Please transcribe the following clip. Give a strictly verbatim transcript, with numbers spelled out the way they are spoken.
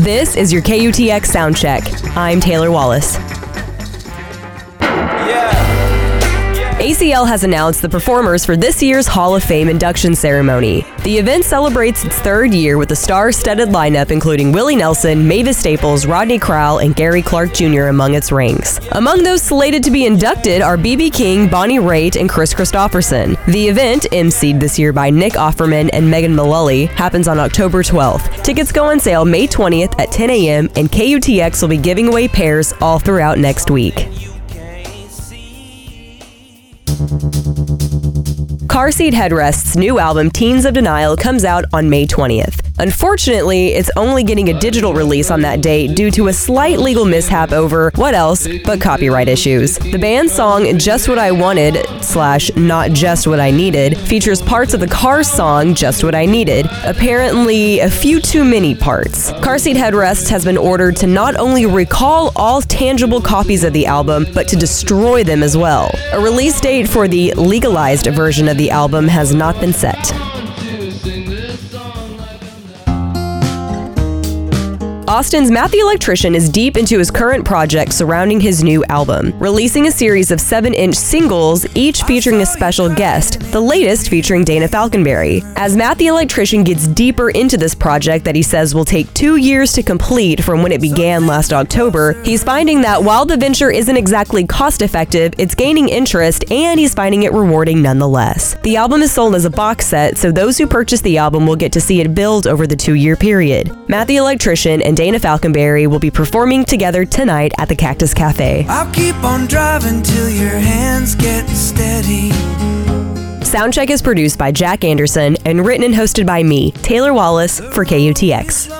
This is your K U T X Soundcheck. I'm Taylor Wallace. A C L has announced the performers for this year's Hall of Fame induction ceremony. The event celebrates its third year with a star-studded lineup including Willie Nelson, Mavis Staples, Rodney Crowell, and Gary Clark Junior among its ranks. Among those slated to be inducted are B B King, Bonnie Raitt, and Chris Christopherson. The event, emceed this year by Nick Offerman and Megan Mullally, happens on October twelfth. Tickets go on sale May twentieth at ten a.m. and K U T X will be giving away pairs all throughout next week. Car Seat Headrest's new album, Teens of Denial, comes out on May twentieth. Unfortunately, it's only getting a digital release on that date due to a slight legal mishap over, what else, but copyright issues. The band's song, Just What I Wanted, slash Not Just What I Needed, features parts of the Cars song, Just What I Needed. Apparently, a few too many parts. Car Seat Headrest has been ordered to not only recall all tangible copies of the album, but to destroy them as well. A release date for the legalized version of the album has not been set. Austin's Matt the Electrician is deep into his current project surrounding his new album, releasing a series of seven-inch singles, each featuring a special guest, the latest featuring Dana Falconberry. As Matt the Electrician gets deeper into this project that he says will take two years to complete from when it began last October, he's finding that while the venture isn't exactly cost-effective, it's gaining interest and he's finding it rewarding nonetheless. The album is sold as a box set, so those who purchase the album will get to see it build over the two-year period. Matt the Electrician and Dana Falconberry will be performing together tonight at the Cactus Cafe. I'll keep on driving till your hands get steady. Soundcheck is produced by Jack Anderson and written and hosted by me, Taylor Wallace, for K U T X.